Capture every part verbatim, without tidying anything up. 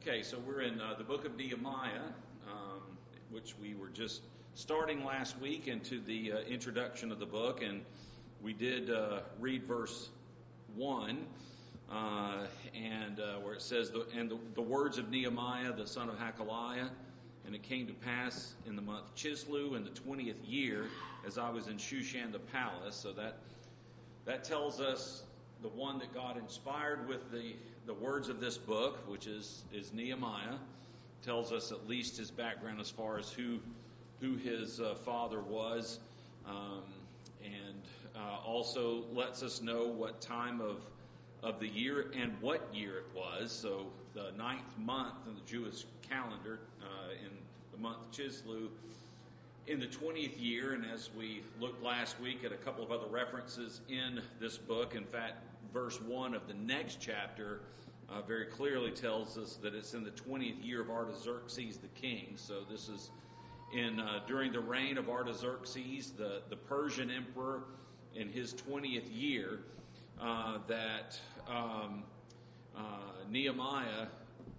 Okay, so we're in uh, the book of Nehemiah, um, which we were just starting last week into the uh, introduction of the book, and we did uh, read verse one, uh, and uh, where it says, the, and the, the words of Nehemiah, the son of Hakaliah, and it came to pass in the month Chislew in the twentieth year, as I was in Shushan the palace. So that that tells us the one that God inspired with the, the words of this book, which is, is Nehemiah, tells us at least his background as far as who who his uh, father was, um, and uh, also lets us know what time of of the year and what year it was. So the ninth month in the Jewish calendar, uh, in the month Chislew, in the twentieth year, and as we looked last week at a couple of other references in this book, in fact, verse one of the next chapter uh, very clearly tells us that it's in the twentieth year of Artaxerxes the king. So this is in uh, during the reign of Artaxerxes, the, the Persian emperor, in his twentieth year, uh, that um, uh, Nehemiah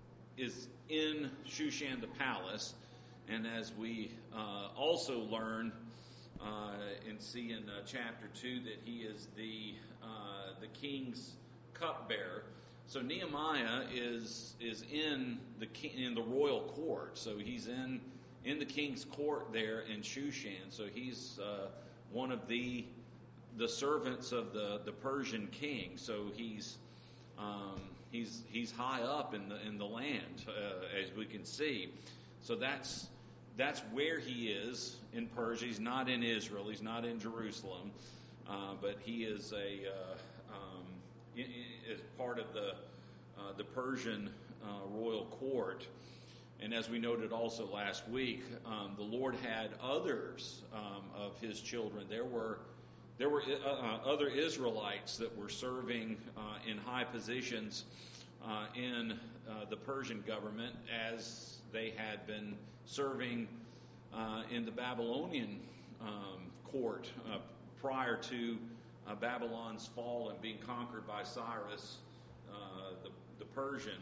is in Shushan the palace. And as we uh, also learn uh, and see in uh, chapter two that he is the uh, the king's cupbearer. So Nehemiah is is in the king, in the royal court. So he's in in the king's court there in Shushan. So he's uh, one of the the servants of the, the Persian king. So he's um, he's he's high up in the in the land, uh, as we can see. So that's That's where he is in Persia. He's not in Israel. He's not in Jerusalem. Uh, but he is a uh, um, is part of the uh, the Persian uh, royal court. And as we noted also last week, um, the Lord had others um, of his children. There were there were uh, other Israelites that were serving uh, in high positions uh, in uh, the Persian government, as they had been serving uh, in the Babylonian um, court uh, prior to uh, Babylon's fall and being conquered by Cyrus, uh, the, the Persian.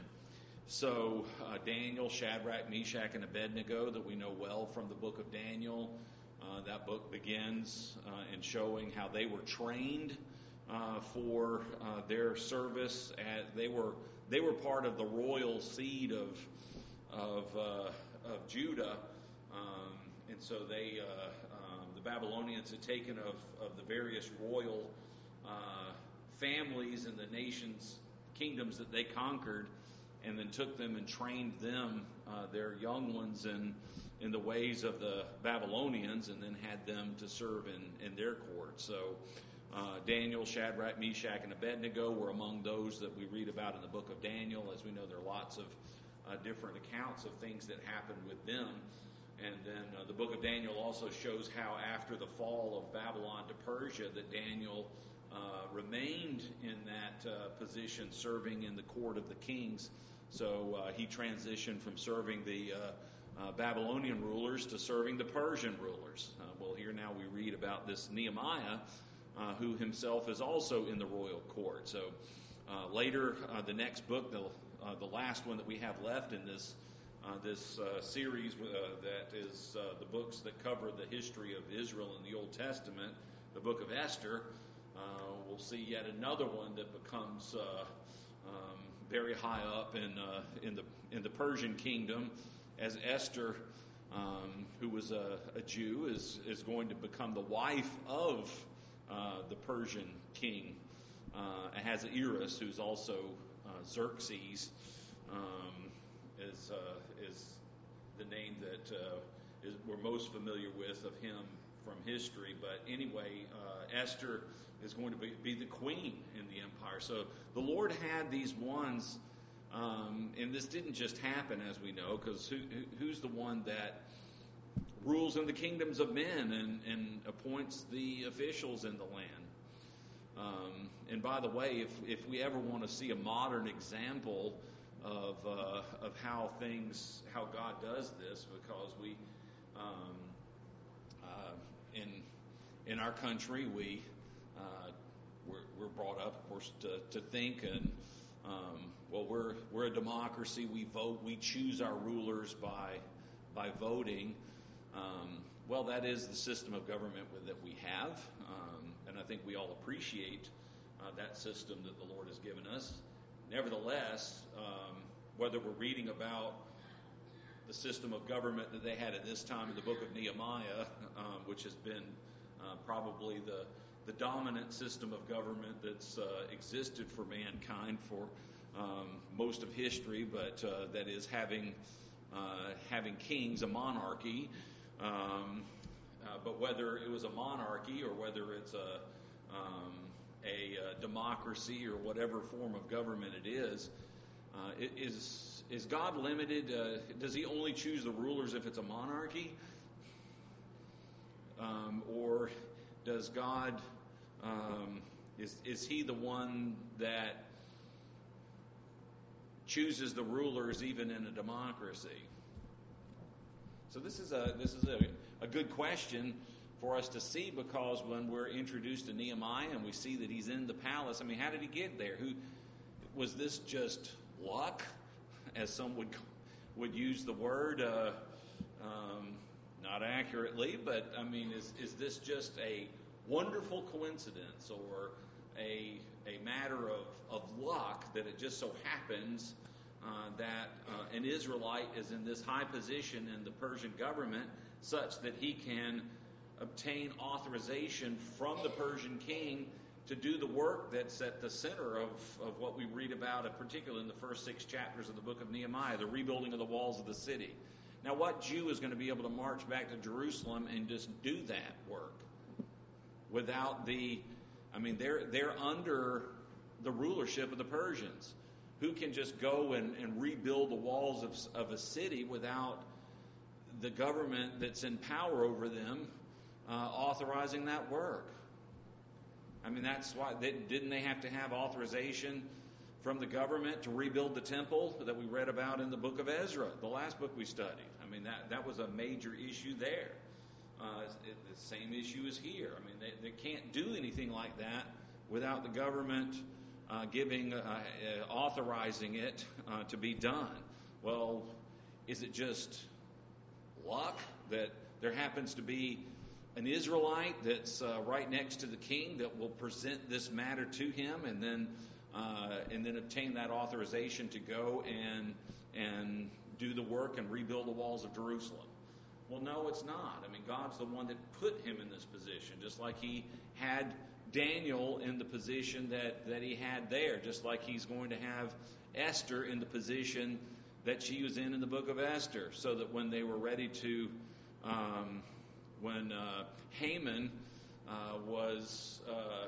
So uh, Daniel, Shadrach, Meshach, and Abednego, that we know well from the book of Daniel. Uh, that book begins uh, in showing how they were trained uh, for uh, their service. As they were they were part of the royal seed of of uh, of Judah, um, and so they uh, um, the Babylonians had taken of, of the various royal uh, families and the nations, kingdoms that they conquered, and then took them and trained them, uh, their young ones, in in the ways of the Babylonians, and then had them to serve in, in their court. So uh, Daniel, Shadrach, Meshach, and Abednego were among those that we read about in the book of Daniel. As we know, there are lots of Uh, different accounts of things that happened with them. And then uh, the book of Daniel also shows how after the fall of Babylon to Persia that Daniel uh, remained in that uh, position, serving in the court of the kings. So uh, he transitioned from serving the uh, uh, Babylonian rulers to serving the Persian rulers. Uh, well, here now we read about this Nehemiah, uh, who himself is also in the royal court. So Uh, later, uh, the next book, the uh, the last one that we have left in this uh, this uh, series, uh, that is uh, the books that cover the history of Israel in the Old Testament, the book of Esther. Uh, we'll see yet another one that becomes uh, um, very high up in uh, in the in the Persian kingdom, as Esther, um, who was a, a Jew, is is going to become the wife of uh, the Persian king. Uh, Ahasuerus, who's also uh, Xerxes, um, is uh, is the name that uh, is, we're most familiar with of him from history. But anyway, uh, Esther is going to be, be the queen in the empire. So the Lord had these ones, um, and this didn't just happen, as we know, because who, who's the one that rules in the kingdoms of men and, and appoints the officials in the land? Um, and by the way, if if we ever want to see a modern example of uh, of how things, how God does this, because we um, uh, in in our country we uh, we're, we're brought up, of course, to to think and um, well, we're we're a democracy. We vote. We choose our rulers by by voting. Um, well, that is the system of government that we have, um, and I think we all appreciate uh, that system that the Lord has given us. Nevertheless, um, whether we're reading about the system of government that they had at this time in the book of Nehemiah, um, which has been uh, probably the the dominant system of government that's uh, existed for mankind for um, most of history, but uh, that is having uh, having kings, a monarchy. Um, uh, but whether it was a monarchy or whether it's a um, a, a democracy or whatever form of government it is, uh, it is is God limited? Uh, does He only choose the rulers if it's a monarchy, um, or does God um, is is He the one that chooses the rulers even in a democracy? So this is a this is a, a good question for us to see, because when we're introduced to Nehemiah and we see that he's in the palace, I mean, how did he get there? Who was this? Just luck, as some would would use the word, uh, um, not accurately, but I mean, is is this just a wonderful coincidence or a a matter of of luck that it just so happens Uh, that uh, an Israelite is in this high position in the Persian government such that he can obtain authorization from the Persian king to do the work that's at the center of, of what we read about, particularly in the first six chapters of the book of Nehemiah, the rebuilding of the walls of the city. Now, what Jew is going to be able to march back to Jerusalem and just do that work without the, I mean, they're, they're under the rulership of the Persians. Who can just go and, and rebuild the walls of, of a city without the government that's in power over them uh, authorizing that work? I mean, that's why, they, didn't they have to have authorization from the government to rebuild the temple that we read about in the book of Ezra, the last book we studied? I mean, that, that was a major issue there. Uh, it, the same issue is here. I mean, they, they can't do anything like that without the government Uh, giving, uh, uh, authorizing it uh, to be done. Well, is it just luck that there happens to be an Israelite that's uh, right next to the king that will present this matter to him, and then uh, and then obtain that authorization to go and and do the work and rebuild the walls of Jerusalem? Well, no, it's not. I mean, God's the one that put him in this position, just like He had Daniel in the position that, that he had there, just like He's going to have Esther in the position that she was in in the book of Esther, so that when they were ready to, um, when uh, Haman uh, was uh,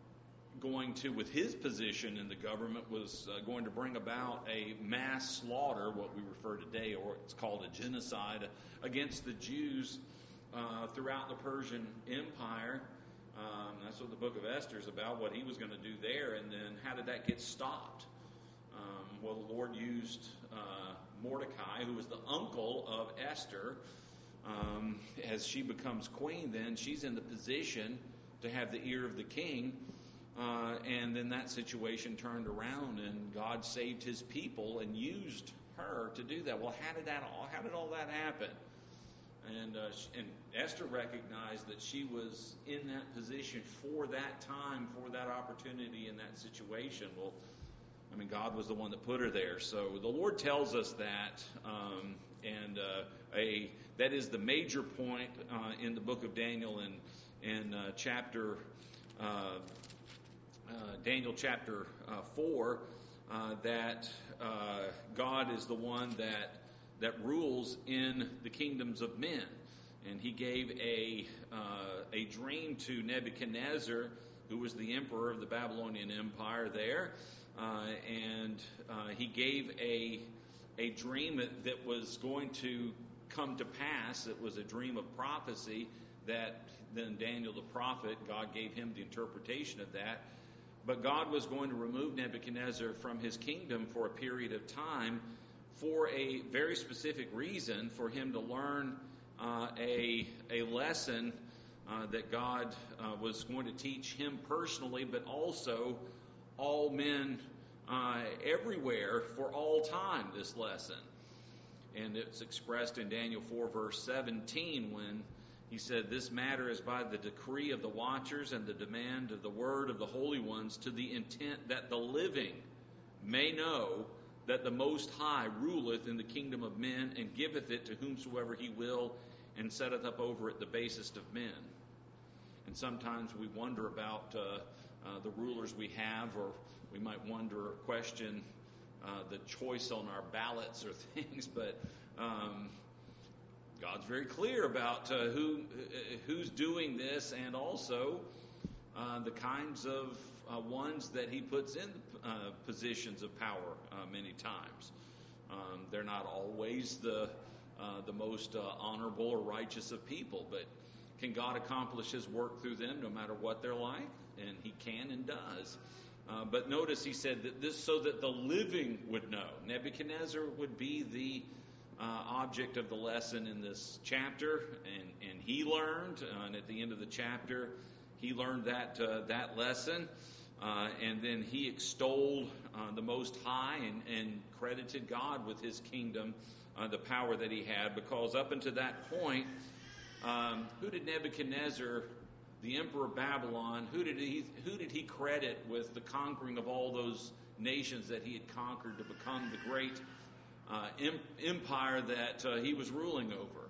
going to, with his position in the government, was uh, going to bring about a mass slaughter, what we refer today, or it's called a genocide, against the Jews uh, throughout the Persian Empire. Um, that's what the book of Esther is about, what he was going to do there. And then how did that get stopped? Um, well, the Lord used uh, Mordecai, who was the uncle of Esther. Um, as she becomes queen, then she's in the position to have the ear of the king. Uh, and then that situation turned around, and God saved His people and used her to do that. Well, how did that all, how did all that happen? And, uh, and Esther recognized that she was in that position for that time, for that opportunity in that situation. Well, I mean, God was the one that put her there. So the Lord tells us that, um, and uh, a that is the major point uh, in the book of Daniel, in in uh, chapter uh, uh, Daniel chapter uh, four, uh, that uh, God is the one that. that rules in the kingdoms of men. And He gave a uh, a dream to Nebuchadnezzar, who was the emperor of the Babylonian Empire there, uh, and uh, he gave a a dream that, that was going to come to pass. It was a dream of prophecy that then Daniel the prophet, God gave him the interpretation of that. But God was going to remove Nebuchadnezzar from his kingdom for a period of time, for a very specific reason, for him to learn uh, a a lesson uh, that God uh, was going to teach him personally, but also all men uh, everywhere for all time, this lesson. And it's expressed in Daniel four, verse seventeen, when he said, "This matter is by the decree of the watchers and the demand of the word of the holy ones, to the intent that the living may know that the Most High ruleth in the kingdom of men, and giveth it to whomsoever he will, and setteth up over it the basest of men." And sometimes we wonder about uh, uh, the rulers we have, or we might wonder or question uh, the choice on our ballots or things, but um, God's very clear about uh, who uh, who's doing this, and also uh, the kinds of uh, ones that he puts in uh, positions of power uh, many times. Um, they're not always the uh, the most uh, honorable or righteous of people, but can God accomplish his work through them no matter what they're like? And he can and does. Uh, but notice he said that this so that the living would know. Nebuchadnezzar would be the uh, object of the lesson in this chapter, and, and he learned, uh, and at the end of the chapter, he learned that uh, that lesson, uh, and then he extolled uh, the Most High and, and credited God with his kingdom, uh, the power that he had, because up until that point, um, who did Nebuchadnezzar, the emperor of Babylon, who did he who did he credit with the conquering of all those nations that he had conquered to become the great uh, em- empire that uh, he was ruling over?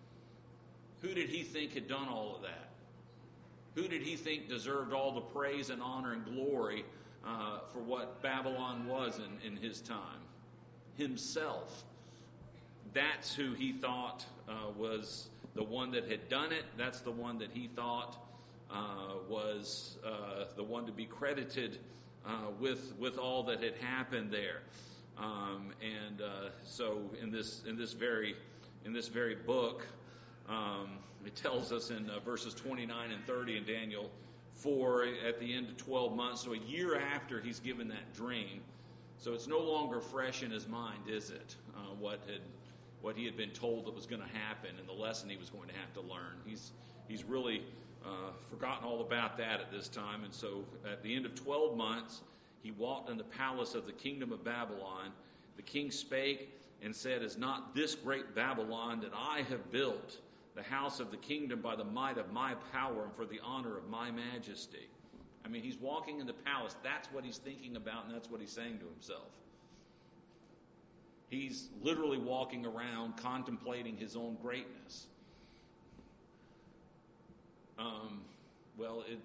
Who did he think had done all of that? Who did he think deserved all the praise and honor and glory uh, for what Babylon was in, in his time? Himself. That's who he thought uh, was the one that had done it. That's the one that he thought uh, was uh, the one to be credited uh, with with all that had happened there. Um, and uh, so in this in this very in this very book, um, it tells us in uh, verses twenty-nine and thirty in Daniel four, at the end of twelve months, so a year after he's given that dream. So it's no longer fresh in his mind, is it? Uh, what had what he had been told that was going to happen, and the lesson he was going to have to learn. He's he's really uh, forgotten all about that at this time. And so at the end of twelve months, he walked in the palace of the kingdom of Babylon. The king spake and said, "Is not this great Babylon that I have built the house of the kingdom by the might of my power and for the honor of my majesty?" I mean, he's walking in the palace. That's what he's thinking about, and that's what he's saying to himself. He's literally walking around contemplating his own greatness. Um, well, it,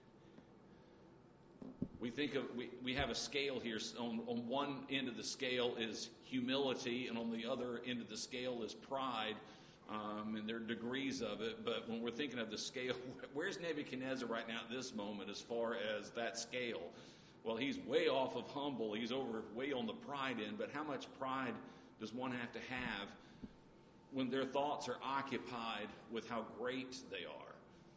we think of we, we have a scale here. On, on one end of the scale is humility, and on the other end of the scale is pride. Um, and there are degrees of it, but when we're thinking of the scale, where's Nebuchadnezzar right now at this moment as far as that scale? Well, he's way off of humble. He's over way on the pride end, but how much pride does one have to have when their thoughts are occupied with how great they are?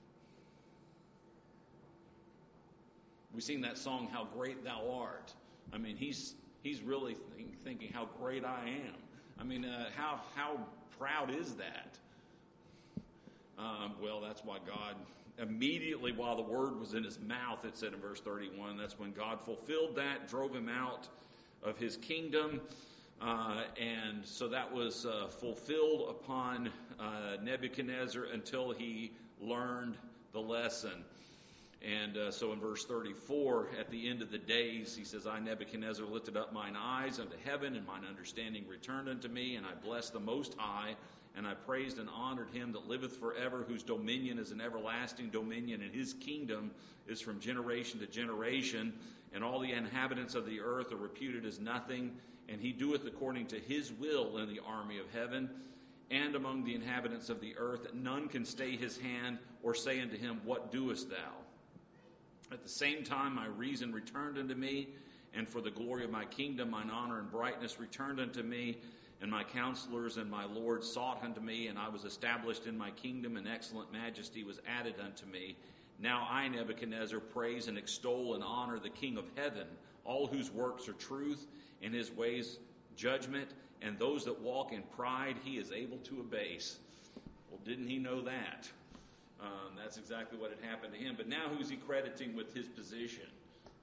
We sing that song, "How Great Thou Art." I mean, he's he's really think, thinking how great I am. I mean, uh, how how proud is that? Um, well, that's why God, immediately while the word was in his mouth, it said in verse thirty-one, that's when God fulfilled that, drove him out of his kingdom. Uh, and so that was uh, fulfilled upon uh, Nebuchadnezzar until he learned the lesson. And uh, so in verse thirty-four, at the end of the days, he says, "I, Nebuchadnezzar, lifted up mine eyes unto heaven, and mine understanding returned unto me, and I blessed the Most High, and I praised and honored him that liveth forever, whose dominion is an everlasting dominion, and his kingdom is from generation to generation, and all the inhabitants of the earth are reputed as nothing, and he doeth according to his will in the army of heaven, and among the inhabitants of the earth, that none can stay his hand, or say unto him, What doest thou? At the same time my reason returned unto me, and for the glory of my kingdom mine honor and brightness returned unto me, and my counselors and my lords sought unto me, and I was established in my kingdom, and excellent majesty was added unto me. Now I, Nebuchadnezzar, praise and extol and honor the King of heaven, all whose works are truth, and his ways judgment, and those that walk in pride he is able to abase. Well, didn't he know that? Um, that's exactly what had happened to him. But now who's he crediting with his position?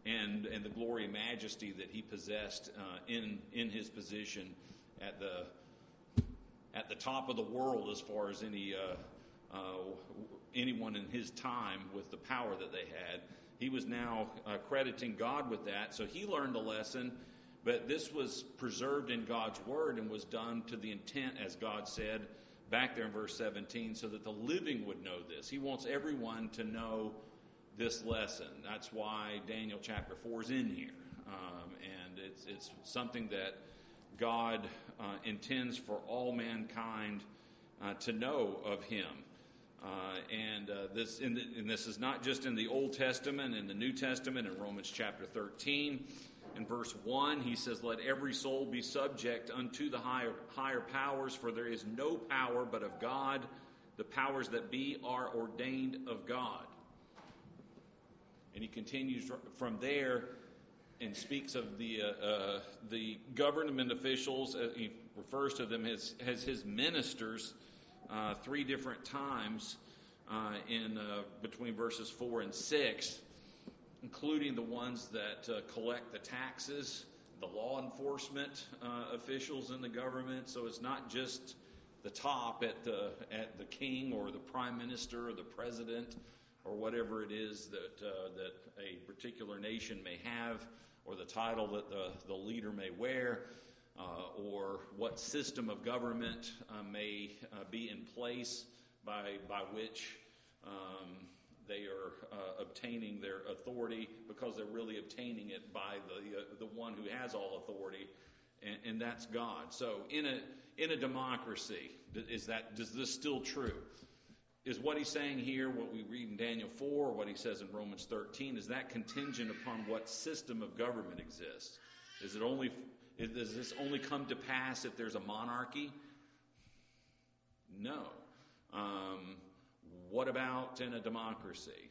and and the glory and majesty that he possessed uh, in in his position at the at the top of the world as far as any uh, uh, anyone in his time with the power that they had. He was now uh, crediting God with that, so he learned the lesson. But this was preserved in God's word and was done to the intent, as God said back there in verse seventeen, so that the living would know this. He wants everyone to know this lesson. That's why Daniel chapter four is in here. Um, and it's, it's something that God uh, intends for all mankind uh, to know of him. Uh, and uh, this in the, and this is not just in the Old Testament, in the New Testament, in Romans chapter thirteen. In verse one, he says, "Let every soul be subject unto the higher, higher powers, for there is no power but of God. The powers that be are ordained of God." And he continues from there and speaks of the uh, uh, the government officials. Uh, he refers to them as, as his ministers uh, three different times uh, in uh, between verses four and six. Including the ones that uh, collect the taxes, the law enforcement uh, officials in the government. So it's not just the top at the at the king or the prime minister or the president or whatever it is that uh, that a particular nation may have, or the title that the, the leader may wear, uh, or what system of government uh, may uh, be in place by by which Um, they are uh, obtaining their authority, because they're really obtaining it by the uh, the one who has all authority, and, and that's God. So in a in a democracy, is that is this still true? Is what he's saying here, what we read in Daniel four, or what he says in Romans thirteen, is that contingent upon what system of government exists? Is it only is, does this only come to pass if there's a monarchy? No. Um, What about in a democracy?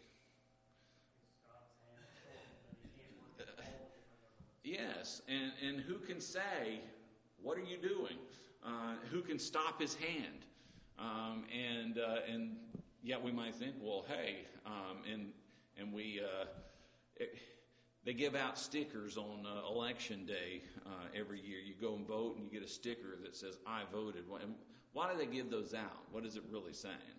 Yes, and, and who can say, "What are you doing?" Uh, who can stop his hand? Um, and uh, and yet we might think, well, hey, um, and and we uh, it, they give out stickers on uh, election day uh, every year. You go and vote, and you get a sticker that says, "I voted." Why do they give those out? What is it really saying?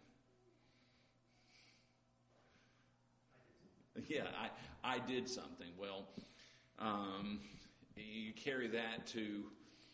Yeah, I, I did something. Well, um, you carry that to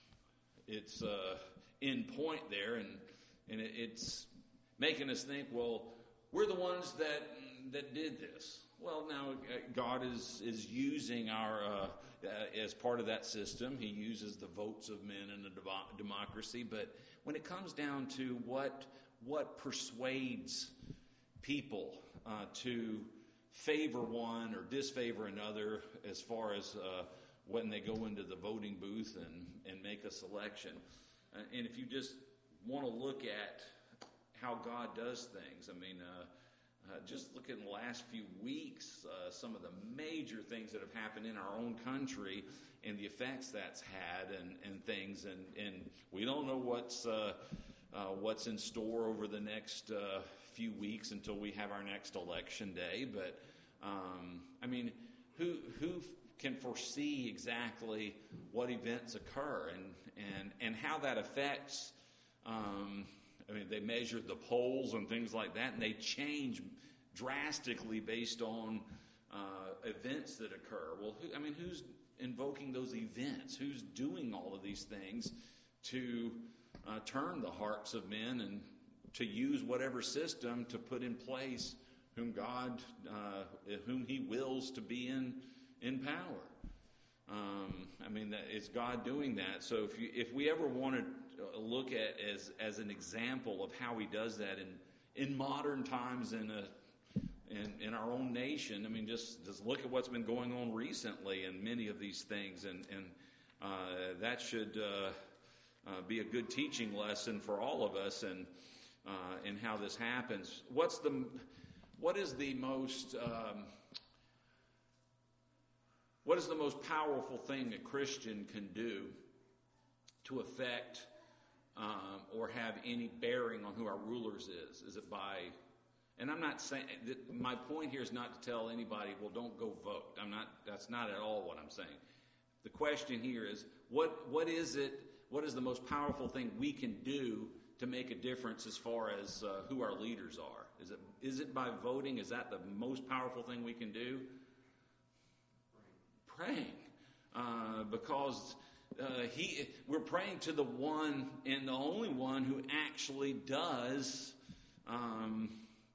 its uh, end point there, and and it, it's making us think, well, we're the ones that that did this. Well, now God is is using our uh, uh, as part of that system. He uses the votes of men in a devo- democracy, but when it comes down to what what persuades people uh, to favor one or disfavor another, as far as uh, when they go into the voting booth and, and make a selection. Uh, and if you just want to look at how God does things, I mean, uh, uh, just look at the last few weeks, uh, some of the major things that have happened in our own country and the effects that's had and, and things. And, and we don't know what's, uh, uh, what's in store over the next uh few weeks until we have our next election day, but um, I mean, who who can foresee exactly what events occur and and and how that affects? Um, I mean, they measure the polls and things like that, and they change drastically based on uh, events that occur. Well, who, I mean, who's invoking those events? Who's doing all of these things to uh, turn the hearts of men and to use whatever system to put in place whom God, uh, whom He wills to be in in power? Um, I mean, that, it's God doing that. So if you, if we ever want to look at as as an example of how He does that in in modern times in a in, in our own nation, I mean, just just look at what's been going on recently in many of these things, and and uh, that should uh, uh, be a good teaching lesson for all of us, and. Uh, and how this happens. What's the, what is the most, um, what is the most powerful thing a Christian can do to affect um, or have any bearing on who our rulers is? Is it by, And I'm not saying, my point here is not to tell anybody, well, don't go vote. I'm not, that's not at all what I'm saying. The question here is, what what is it, what is the most powerful thing we can do to make a difference as far as uh, who our leaders are? Is it is it by voting? Is that the most powerful thing we can do? Praying. Praying. Uh, because uh, he, we're praying to the one and the only one who actually does um,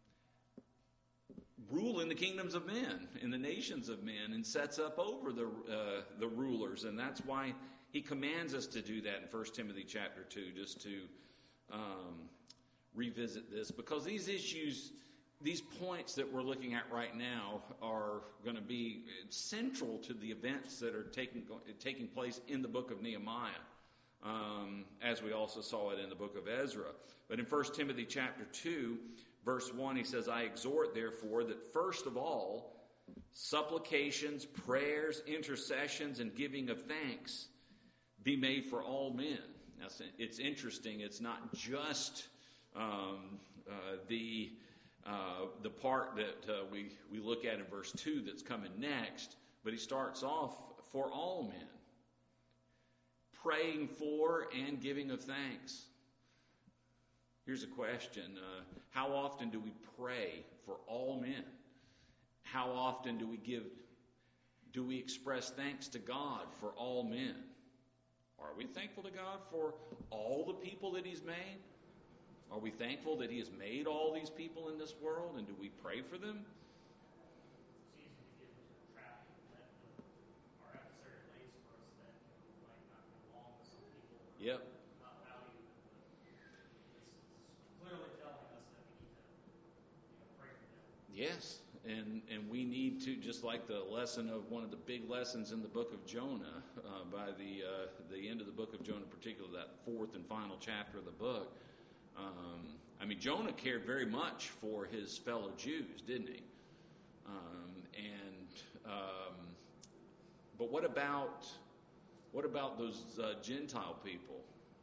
rule in the kingdoms of men, in the nations of men, and sets up over the uh, the rulers. And that's why he commands us to do that in First Timothy chapter two, just to um, revisit this. Because these issues, these points that we're looking at right now are going to be central to the events that are taking taking place in the book of Nehemiah, um, as we also saw it in the book of Ezra. But in First Timothy chapter two, verse one, he says, I exhort, therefore, that first of all, supplications, prayers, intercessions, and giving of thanks be made for all men. Now, it's interesting. It's not just um, uh, the uh, the part that uh, we, we look at in verse two that's coming next, but he starts off for all men, praying for and giving of thanks. Here's a question. Uh, how often do we pray for all men? How often do we give, do we express thanks to God for all men? Are we thankful to God for all the people that he's made? Are we thankful that he has made all these people in this world, and do we pray for them? It's easy to get into the trap that our adversary lays for us that we might not get along with some people. Yep. Not value them. It's clearly telling us that we need to, you know, pray for them. Yes, and and we need to, just like the lesson of one of the big lessons in the book of Jonah, uh, by the uh, the end of the book of Jonah, particularly that fourth and final chapter of the book. Um, I mean, Jonah cared very much for his fellow Jews, didn't he? Um, and um, but what about what about those uh, Gentile people?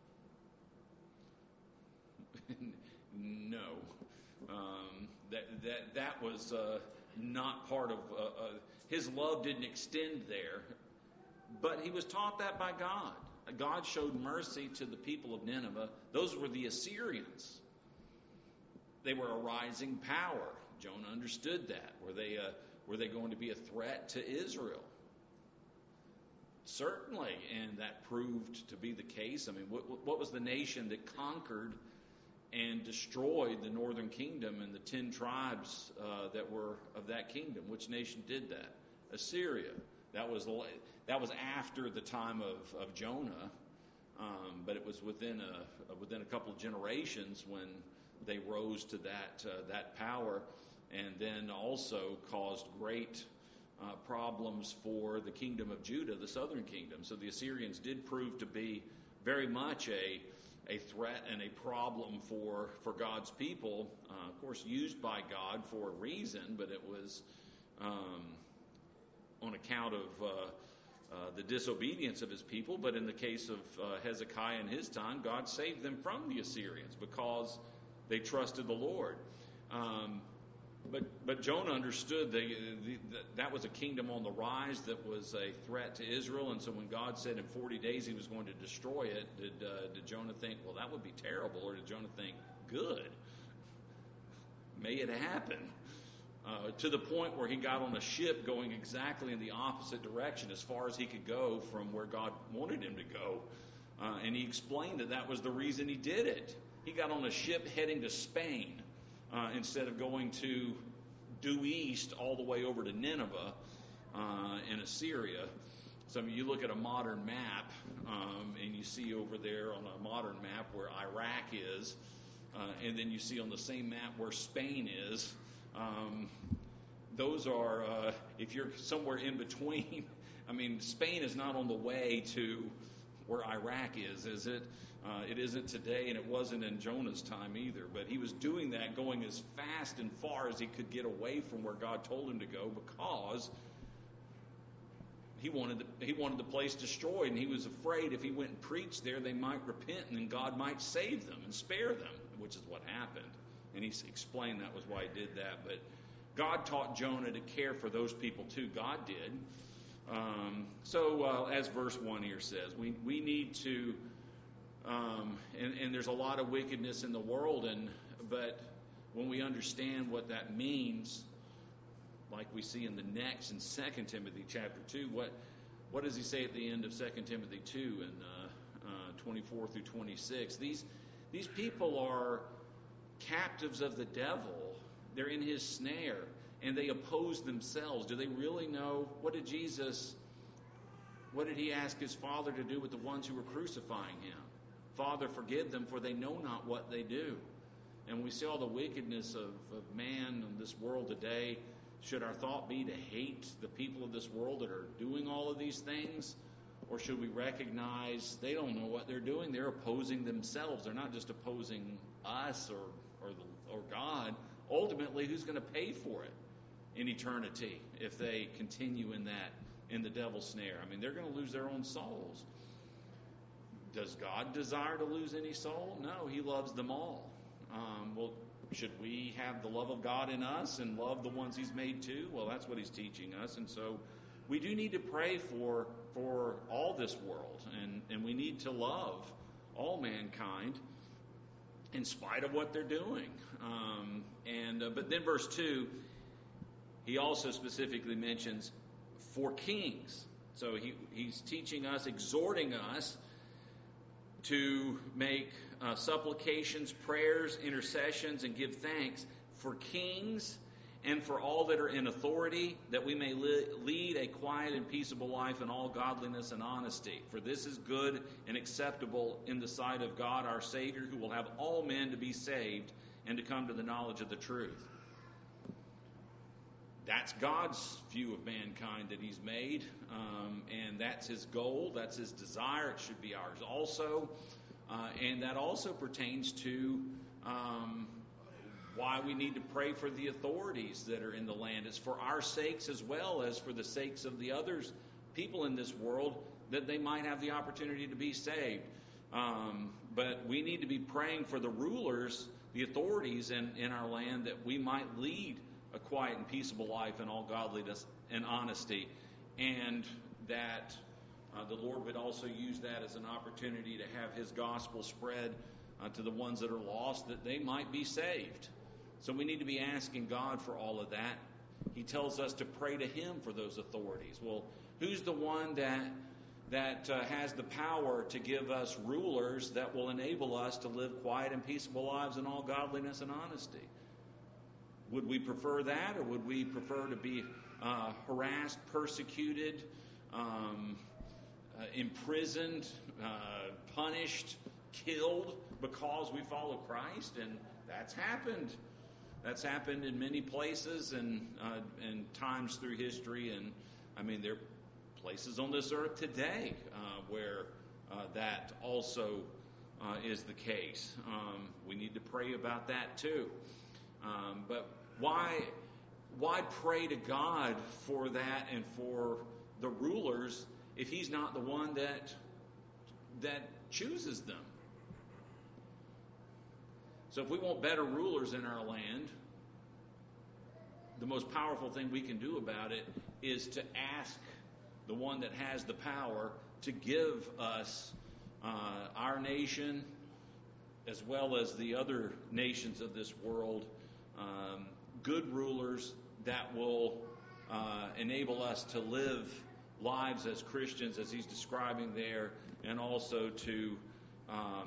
No, um, that that that was uh, not part of uh, uh, his love. Didn't extend there, but he was taught that by God. God showed mercy to the people of Nineveh. Those were the Assyrians. They were a rising power. Jonah understood that. Were they uh, were they going to be a threat to Israel? Certainly, and that proved to be the case. I mean, what, what was the nation that conquered and destroyed the northern kingdom and the ten tribes uh, that were of that kingdom? Which nation did that? Assyria. That was that was after the time of, of Jonah, um, but it was within a within a couple of generations when they rose to that uh, that power, and then also caused great uh, problems for the kingdom of Judah, the southern kingdom. So the Assyrians did prove to be very much a a threat and a problem for for God's people. Uh, of course, used by God for a reason, but it was um, on account of uh, uh, the disobedience of his people. But in the case of uh, Hezekiah in his time, God saved them from the Assyrians because they trusted the Lord. Um, but but Jonah understood the, the, that that was a kingdom on the rise that was a threat to Israel. And so when God said in forty days he was going to destroy it, did, uh, did Jonah think, well, that would be terrible? Or did Jonah think, good, may it happen? Uh, to the point where he got on a ship going exactly in the opposite direction as far as he could go from where God wanted him to go. Uh, and he explained that that was the reason he did it. He got on a ship heading to Spain uh, instead of going to due east all the way over to Nineveh uh, in Assyria. So I mean, you look at a modern map um, and you see over there on a modern map where Iraq is, uh, and then you see on the same map where Spain is. Um, those are, uh, if you're somewhere in between, I mean, Spain is not on the way to where Iraq is, is it? Uh, it isn't today, and it wasn't in Jonah's time either. But he was doing that, going as fast and far as he could get away from where God told him to go, because he wanted the, he wanted the place destroyed, and he was afraid if he went and preached there, they might repent, and then God might save them and spare them, which is what happened. And he explained that was why he did that. But God taught Jonah to care for those people too. God did. Um, so uh, as verse one here says, we, we need to, um, and, and there's a lot of wickedness in the world, and but when we understand what that means, like we see in the next in Second Timothy chapter two, what what does he say at the end of Second Timothy two and uh, uh, twenty-four through twenty-six? These these people are captives of the devil. They're in his snare, and they oppose themselves. Do they really know? What did Jesus, what did he ask his Father to do with the ones who were crucifying him? Father, forgive them, for they know not what they do. And we see all the wickedness of, of man in this world today. Should our thought be to hate the people of this world that are doing all of these things? Or should we recognize they don't know what they're doing? They're opposing themselves. They're not just opposing us or, or, the, or God. Ultimately, who's going to pay for it in eternity if they continue in that, in the devil's snare? I mean, they're going to lose their own souls. Does God desire to lose any soul? No, he loves them all. Um, well, should we have the love of God in us and love the ones he's made too? Well, that's what he's teaching us. And so we do need to pray for for all this world, and, and we need to love all mankind in spite of what they're doing. Um, and uh, but then verse two, he also specifically mentions for kings. So he, he's teaching us, exhorting us to make uh, supplications, prayers, intercessions, and give thanks for kings and for all that are in authority, that we may li- lead a quiet and peaceable life in all godliness and honesty. For this is good and acceptable in the sight of God our Savior, who will have all men to be saved and to come to the knowledge of the truth. That's God's view of mankind that he's made, um, and that's his goal, that's his desire. It should be ours also. Uh, and that also pertains to um, why we need to pray for the authorities that are in the land. It's for our sakes as well as for the sakes of the others, people in this world, that they might have the opportunity to be saved. Um, but we need to be praying for the rulers, the authorities in, in our land, that we might lead a quiet and peaceable life in all godliness and honesty, and that uh, the Lord would also use that as an opportunity to have his gospel spread uh, to the ones that are lost, that they might be saved. So we need to be asking God for all of that. He tells us to pray to him for those authorities. Well, who's the one that that uh, has the power to give us rulers that will enable us to live quiet and peaceable lives in all godliness and honesty? Would we prefer that, or would we prefer to be uh, harassed, persecuted, um, uh, imprisoned, uh, punished, killed because we follow Christ? And that's happened. That's happened in many places and uh, and times through history. And I mean, there are places on this earth today uh, where uh, that also uh, is the case. Um, we need to pray about that too. Um, but why why pray to God for that and for the rulers if he's not the one that that chooses them? So if we want better rulers in our land, the most powerful thing we can do about it is to ask the one that has the power to give us uh, our nation, as well as the other nations of this world, um, good rulers that will uh, enable us to live lives as Christians, as he's describing there, and also to um,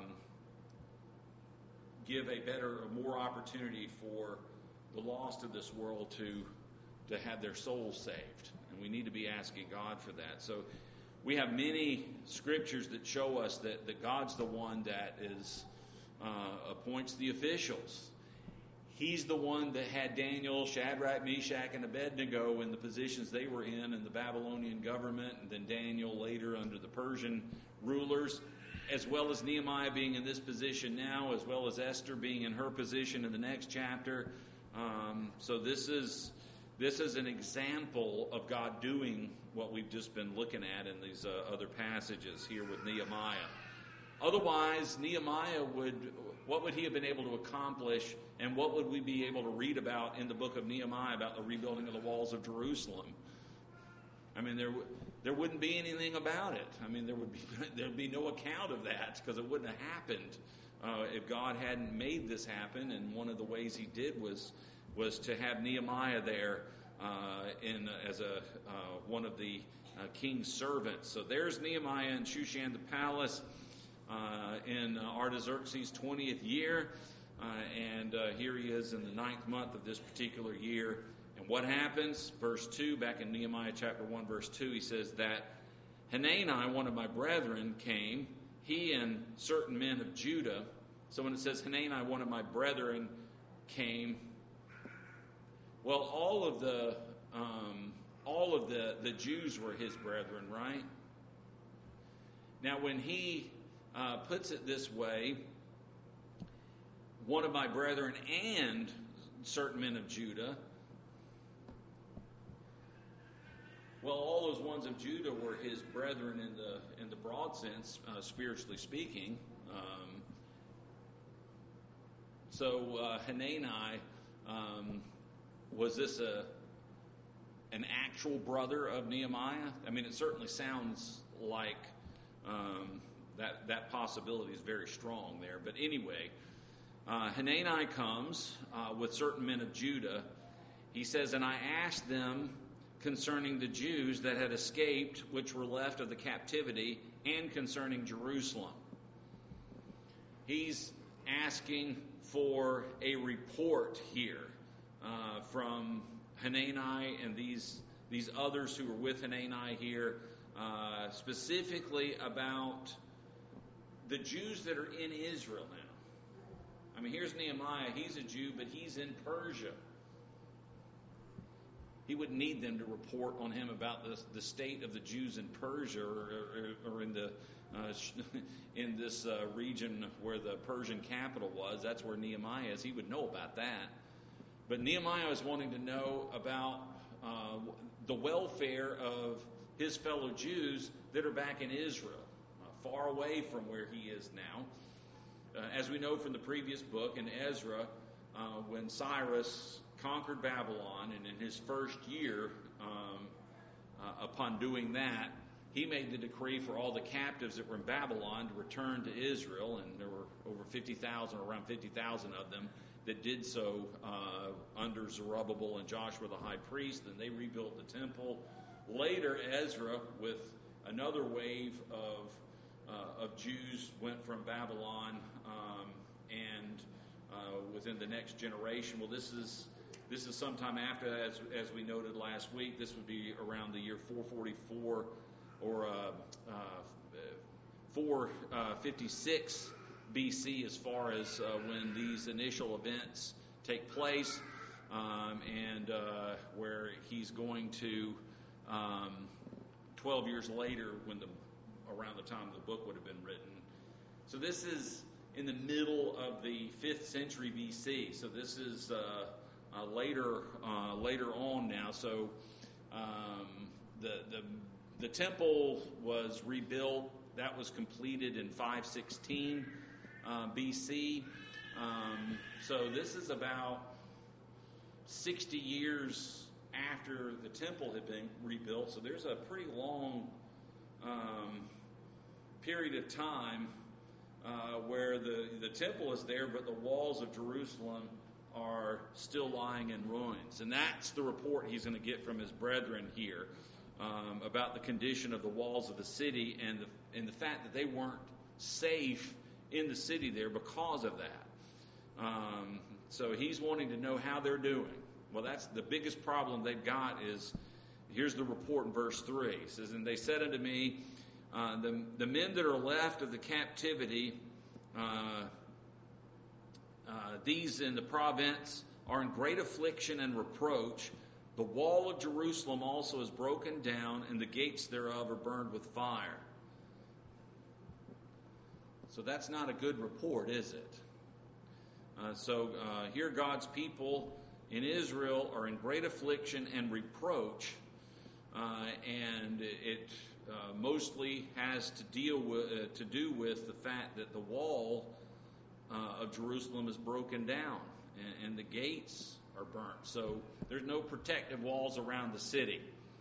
give a better, a more opportunity for the lost of this world to to have their souls saved. And we need to be asking God for that. So we have many scriptures that show us that, that God's the one that is uh, appoints the officials. He's the one that had Daniel, Shadrach, Meshach, and Abednego in the positions they were in in the Babylonian government, and then Daniel later under the Persian rulers, as well as Nehemiah being in this position now, as well as Esther being in her position in the next chapter. Um, so this is this is an example of God doing what we've just been looking at in these uh, other passages here with Nehemiah. Otherwise, Nehemiah would, what would he have been able to accomplish, and what would we be able to read about in the book of Nehemiah about the rebuilding of the walls of Jerusalem? I mean, there there wouldn't be anything about it. I mean, there would be there would be no account of that, because it wouldn't have happened uh, if God hadn't made this happen. And one of the ways He did was was to have Nehemiah there uh, in as a uh, one of the uh, king's servants. So there's Nehemiah in Shushan the palace. Uh, in uh, Artaxerxes' twentieth year, uh, and uh, here he is in the ninth month of this particular year. And what happens? Verse two, back in Nehemiah chapter one, verse two, he says that Hanani, one of my brethren, came, he and certain men of Judah. So when it says Hanani, one of my brethren, came, well, all of the um, all of the, the Jews were his brethren, right? Now, when he Uh, puts it this way, one of my brethren and certain men of Judah. Well, all those ones of Judah were his brethren in the in the broad sense, uh, spiritually speaking. Um, so uh, Hanani, um, was this a an actual brother of Nehemiah? I mean, it certainly sounds like um, that that possibility is very strong there. But anyway, uh, Hanani comes uh, with certain men of Judah. He says, and I asked them concerning the Jews that had escaped, which were left of the captivity, and concerning Jerusalem. He's asking for a report here uh, from Hanani and these these others who were with Hanani here, uh, specifically about the Jews that are in Israel now. I mean, here's Nehemiah. He's a Jew, but he's in Persia. He wouldn't need them to report on him about the, the state of the Jews in Persia or, or, or in the uh, in this uh, region where the Persian capital was. That's where Nehemiah is. He would know about that. But Nehemiah is wanting to know about uh, the welfare of his fellow Jews that are back in Israel, uh, far away from where he is now. Uh, as we know from the previous book in Ezra, uh, when Cyrus conquered Babylon, and in his first year, um, uh, upon doing that, he made the decree for all the captives that were in Babylon to return to Israel, and there were over fifty thousand, around fifty thousand of them, that did so uh, under Zerubbabel and Joshua the high priest, and they rebuilt the temple. Later, Ezra, with another wave of uh, of Jews, went from Babylon, um, and uh, within the next generation, well, this is this is sometime after, as as we noted last week, this would be around the year four forty-four or uh, uh, four fifty-six B C, as far as uh, when these initial events take place, um, and uh, where he's going to um, twelve years later, when the around the time the book would have been written. So this is in the middle of the fifth century B C. So this is uh, uh, later uh, later on now. So um, the the the temple was rebuilt. That was completed in five sixteen uh, B C. Um, so this is about sixty years after the temple had been rebuilt. So there's a pretty long um, period of time uh, where the, the temple is there, but the walls of Jerusalem are still lying in ruins. And that's the report he's going to get from his brethren here um, about the condition of the walls of the city, and the, and the fact that they weren't safe in the city there because of that. Um, so he's wanting to know how they're doing. Well, that's the biggest problem they've got is, here's the report in verse three. It says, and they said unto me, uh, the, the men that are left of the captivity, uh, uh, these in the province are in great affliction and reproach. The wall of Jerusalem also is broken down, and the gates thereof are burned with fire. So that's not a good report, is it? Uh, so uh, here God's people in Israel are in great affliction and reproach, uh, and it uh, mostly has to deal with uh, to do with the fact that the wall uh, of Jerusalem is broken down and, and the gates are burnt. So there's no protective walls around the city.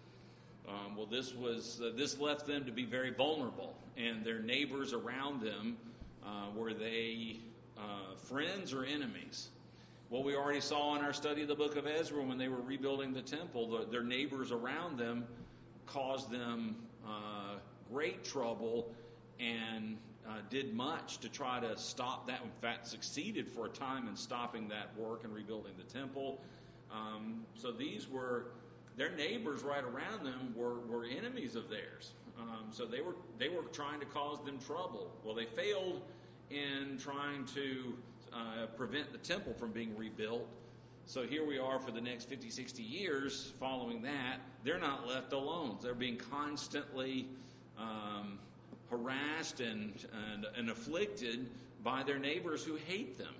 Um, well, this was uh, this left them to be very vulnerable, and their neighbors around them uh, were they uh, friends or enemies? Well, we already saw in our study of the book of Ezra when they were rebuilding the temple, the, their neighbors around them caused them uh, great trouble and uh, did much to try to stop that. In fact, succeeded for a time in stopping that work and rebuilding the temple. Um, so these were their neighbors right around them were, were enemies of theirs. Um, so they were they were trying to cause them trouble. Well, they failed in trying to uh, prevent the temple from being rebuilt. So here we are for the next fifty, sixty years following that. They're not left alone. They're being constantly um, harassed and, and, and afflicted by their neighbors who hate them.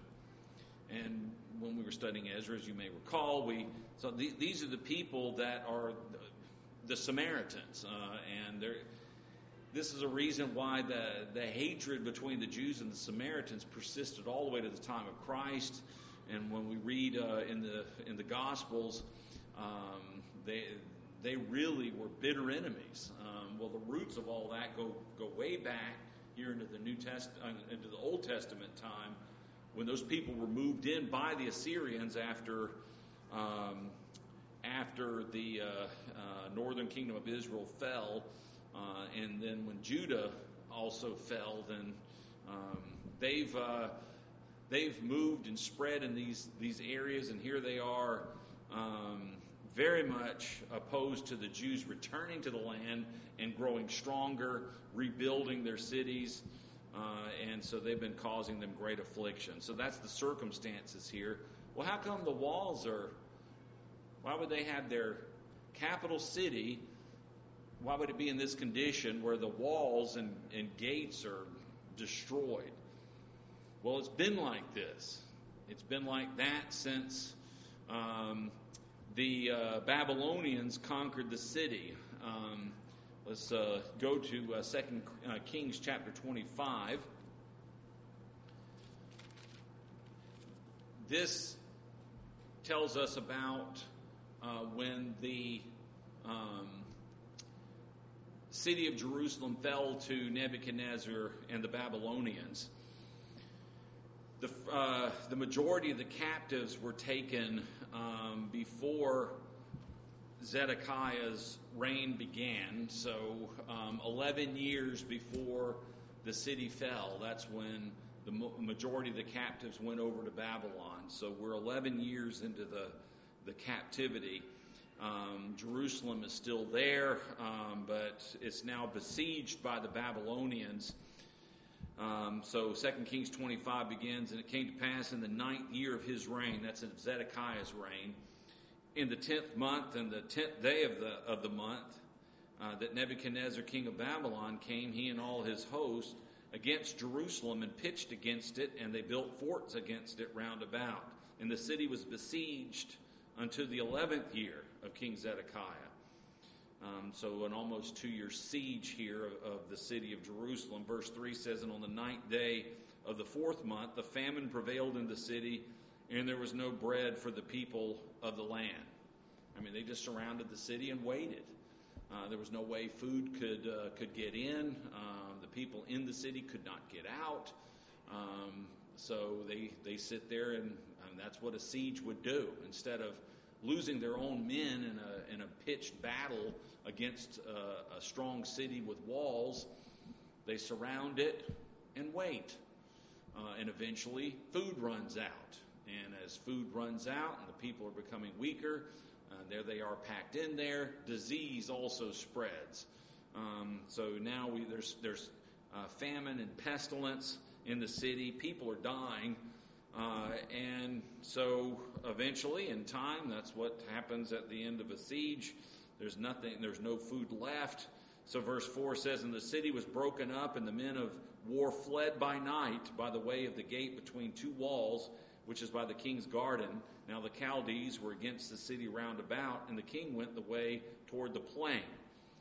And when we were studying Ezra, as you may recall, we so the, these are the people that are the Samaritans. Uh, and they're, this is a reason why the, the hatred between the Jews and the Samaritans persisted all the way to the time of Christ. And when we read uh, in the in the Gospels, um, they they really were bitter enemies. Um, well, the roots of all that go go way back here into the New Test uh, into the Old Testament time, when those people were moved in by the Assyrians after um, after the uh, uh, northern kingdom of Israel fell, uh, and then when Judah also fell, then um, they've uh, They've moved and spread in these, these areas, and here they are um, very much opposed to the Jews returning to the land and growing stronger, rebuilding their cities, uh, and so they've been causing them great affliction. So that's the circumstances here. Well, how come the walls are, why would they have their capital city, why would it be in this condition where the walls and, and gates are destroyed? Well, it's been like this. It's been like that since um, the uh, Babylonians conquered the city. Um, let's uh, go to uh, Second uh, Kings chapter twenty-five. This tells us about uh, when the um, city of Jerusalem fell to Nebuchadnezzar and the Babylonians. The, uh, the majority of the captives were taken um, before Zedekiah's reign began. So um, eleven years before the city fell, that's when the mo- majority of the captives went over to Babylon. So we're eleven years into the, the captivity. Um, Jerusalem is still there, um, but it's now besieged by the Babylonians. Um, so Second Kings twenty-five begins, and it came to pass in the ninth year of his reign, that's in Zedekiah's reign, in the tenth month and the tenth day of the of the month, uh, that Nebuchadnezzar king of Babylon came, he and all his host, against Jerusalem and pitched against it, and they built forts against it round about. And the city was besieged unto the eleventh year of King Zedekiah. Um, so an almost two-year siege here of, of the city of Jerusalem. Verse three says, and on the ninth day of the fourth month, the famine prevailed in the city, and there was no bread for the people of the land. I mean, they just surrounded the city and waited. Uh, there was no way food could uh, could get in. Um, the people in the city could not get out. Um, so they they sit there, and, and that's what a siege would do. Instead of losing their own men in a in a pitched battle against uh, a strong city with walls, they surround it and wait. Uh, and eventually, food runs out. And as food runs out and the people are becoming weaker, uh, there they are packed in there. Disease also spreads. Um, so now we, there's, there's uh, famine and pestilence in the city. People are dying. Uh, and so eventually, in time, that's what happens at the end of a siege. There's nothing, there's no food left. So verse four says, and the city was broken up, and the men of war fled by night by the way of the gate between two walls, which is by the king's garden. Now the Chaldees were against the city round about, and the king went the way toward the plain.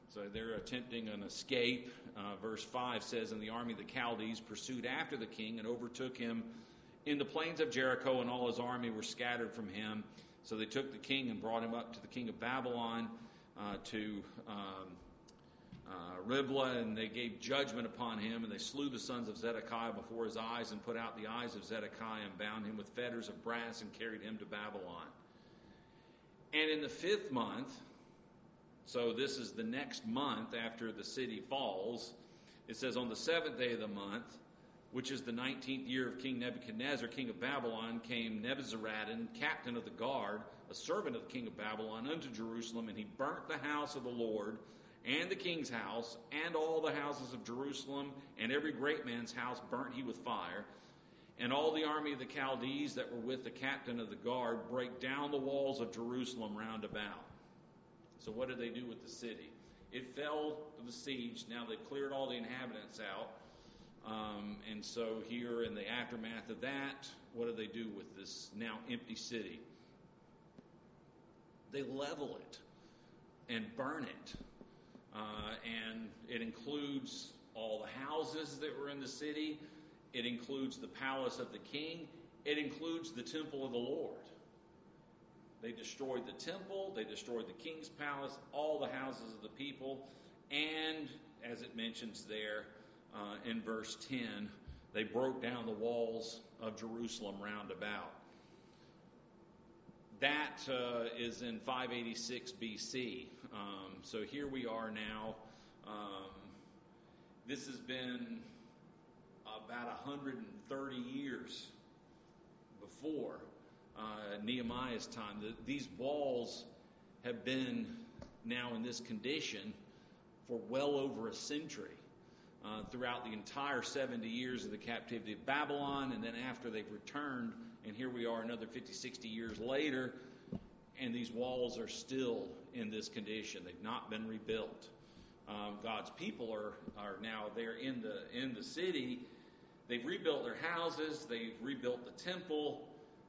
So they're attempting an escape. Uh, verse five says, and the army of the Chaldees pursued after the king and overtook him in the plains of Jericho, and all his army were scattered from him. So they took the king and brought him up to the king of Babylon, uh, to um, uh, Riblah, and they gave judgment upon him, and they slew the sons of Zedekiah before his eyes, and put out the eyes of Zedekiah, and bound him with fetters of brass, and carried him to Babylon. And in the fifth month, so this is the next month after the city falls, it says, on the seventh day of the month, which is the nineteenth year of King Nebuchadnezzar, king of Babylon, came Nebuzaradan, captain of the guard, a servant of the king of Babylon, unto Jerusalem, and he burnt the house of the Lord, and the king's house, and all the houses of Jerusalem, and every great man's house burnt he with fire. And all the army of the Chaldees that were with the captain of the guard brake down the walls of Jerusalem round about. So what did they do with the city? It fell to the siege. Now they've cleared all the inhabitants out. Um, and so here in the aftermath of that, what do they do with this now empty city? They level it and burn it. Uh, and it includes all the houses that were in the city. It includes the palace of the king. It includes the temple of the Lord. They destroyed the temple. They destroyed the king's palace, all the houses of the people. And, as it mentions there uh, in verse ten, they broke down the walls of Jerusalem round about. That uh, is in five eighty-six B C. Um, so here we are now. Um, this has been about one hundred thirty years before uh, Nehemiah's time. The, these walls have been now in this condition for well over a century. Uh, throughout the entire seventy years of the captivity of Babylon, and then after they've returned, and here we are another fifty, sixty years later, and these walls are still in this condition. They've not been rebuilt. Um, God's people are, are now there in the in the city. They've rebuilt their houses. They've rebuilt the temple,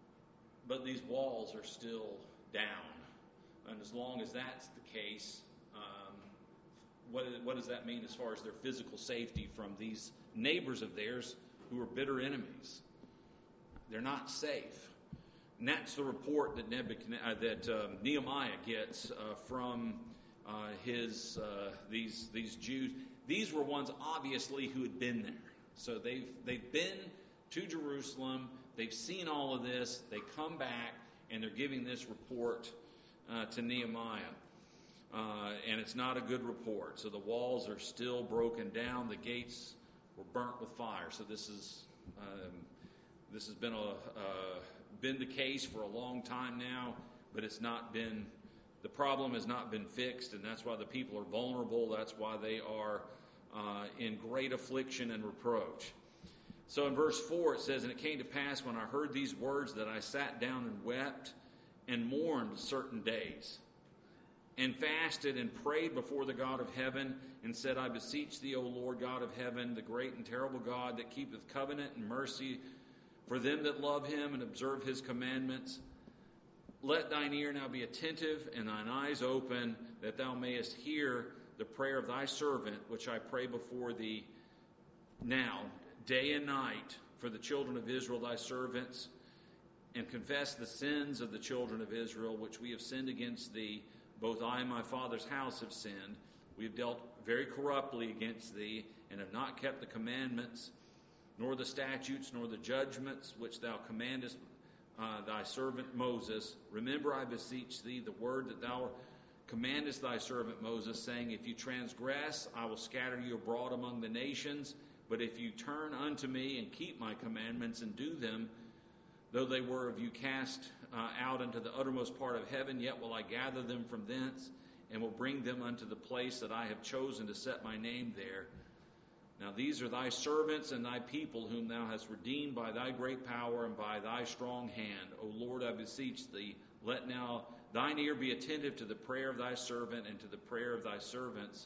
but these walls are still down. And as long as that's the case, um, what, what does that mean as far as their physical safety from these neighbors of theirs who are bitter enemies? They're not safe. And that's the report that, Nebuchadnezzar, uh, that uh, Nehemiah gets uh, from uh, his uh, these these Jews. These were ones obviously who had been there. So they've they've been to Jerusalem. They've seen all of this. They come back and they're giving this report uh, to Nehemiah. Uh, and it's not a good report. So the walls are still broken down. The gates were burnt with fire. So this is um, this has been a uh, been the case for a long time now, but it's not been the problem has not been fixed, and that's why the people are vulnerable. That's why they are uh, in great affliction and reproach. So in verse four it says, and it came to pass when I heard these words that I sat down and wept and mourned certain days, and fasted and prayed before the God of heaven, and said, I beseech thee, O Lord God of heaven, the great and terrible God that keepeth covenant and mercy for them that love him and observe his commandments. Let thine ear now be attentive and thine eyes open, that thou mayest hear the prayer of thy servant, which I pray before thee now, day and night, for the children of Israel, thy servants, and confess the sins of the children of Israel, which we have sinned against thee. Both I and my father's house have sinned. We have dealt very corruptly against thee, and have not kept the commandments, nor the statutes, nor the judgments which thou commandest uh, thy servant Moses. Remember, I beseech thee, the word that thou commandest thy servant Moses, saying, if you transgress, I will scatter you abroad among the nations. But if you turn unto me and keep my commandments and do them, though they were of you cast uh, out into the uttermost part of heaven, yet will I gather them from thence, and will bring them unto the place that I have chosen to set my name there. Now these are thy servants and thy people, whom thou hast redeemed by thy great power and by thy strong hand. O Lord, I beseech thee, let now thine ear be attentive to the prayer of thy servant and to the prayer of thy servants,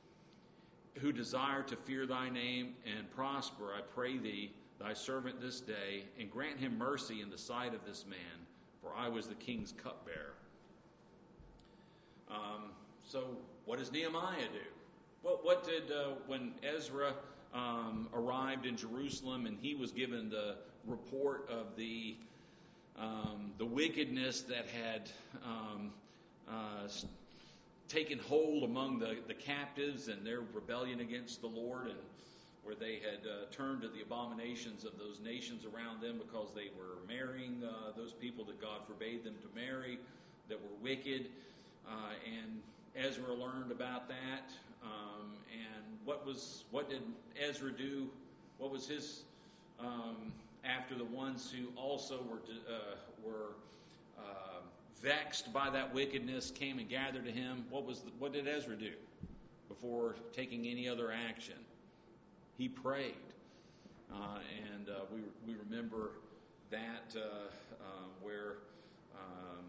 who desire to fear thy name and prosper, I pray thee, thy servant this day, and grant him mercy in the sight of this man, for I was the king's cupbearer. Um, so what does Nehemiah do? What, what did, uh, when Ezra um, arrived in Jerusalem and he was given the report of the um, the wickedness that had um, uh, taken hold among the, the captives and their rebellion against the Lord, and where they had uh, turned to the abominations of those nations around them because they were marrying uh, those people that God forbade them to marry, that were wicked. Uh, and Ezra learned about that. Um, and what was what did Ezra do? What was his um, after the ones who also were uh, were uh, vexed by that wickedness came and gathered to him? What was the, what did Ezra do before taking any other action? He prayed, uh, and uh, we we remember that uh, uh, where um,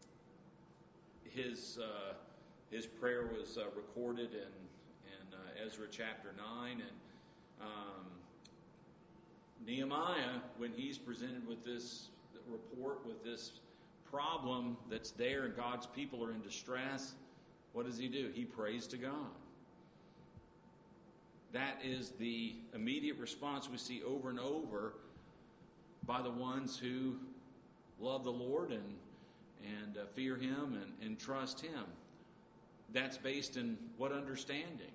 his uh, his prayer was uh, recorded in in uh, Ezra chapter nine, and um, Nehemiah, when he's presented with this report, with this problem that's there, and God's people are in distress, what does he do? He prays to God. That is the immediate response we see over and over by the ones who love the Lord and and uh, fear Him and, and trust Him. That's based in what understanding?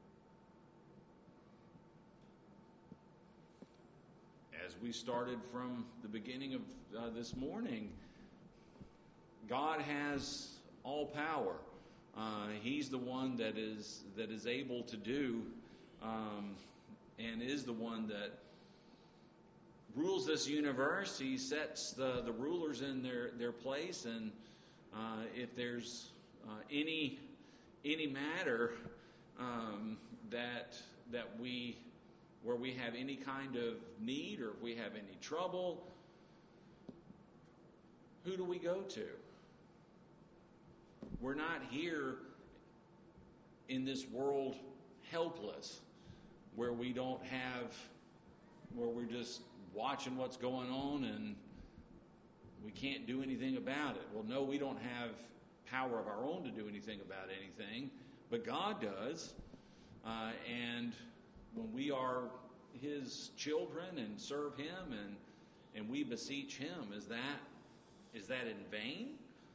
As we started from the beginning of uh, this morning, God has all power. Uh, he's the one that is that is able to do Um, and is the one that rules this universe. He sets the, the rulers in their, their place, and uh, if there's uh, any any matter um, that that we where we have any kind of need, or if we have any trouble, who do we go to? We're not here in this world helpless, where we don't have, where we're just watching what's going on and we can't do anything about it. Well, no, we don't have power of our own to do anything about anything, but God does. Uh, and when we are His children and serve Him and and we beseech Him, is that is that in vain?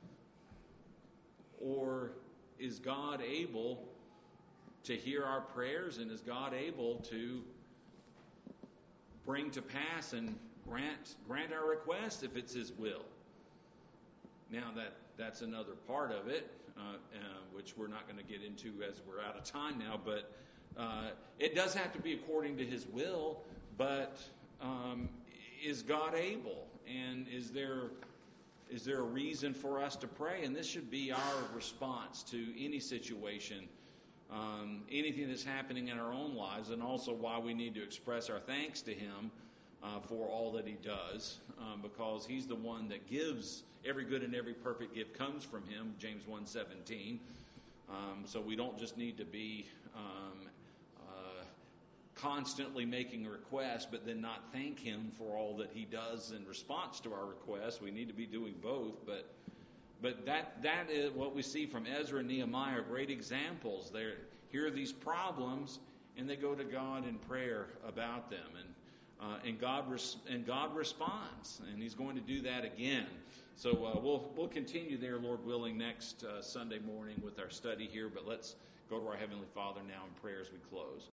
Or is God able to hear our prayers, and is God able to bring to pass and grant grant our request if it's His will? Now that that's another part of it, uh, uh, which we're not going to get into as we're out of time now. But uh, it does have to be according to His will. But um, is God able? And is there is there a reason for us to pray? And this should be our response to any situation. Um, anything that's happening in our own lives, and also why we need to express our thanks to Him uh, for all that He does, um, because He's the one that gives. Every good and every perfect gift comes from Him, James one seventeen. Um, so we don't just need to be um, uh, constantly making requests, but then not thank Him for all that He does in response to our requests. We need to be doing both, but But that that is what we see from Ezra and Nehemiah are great examples. They hear these problems, and they go to God in prayer about them, and uh, and God res- and God responds, and He's going to do that again. So uh, we'll we'll continue there, Lord willing, next uh, Sunday morning with our study here. But let's go to our Heavenly Father now in prayer as we close.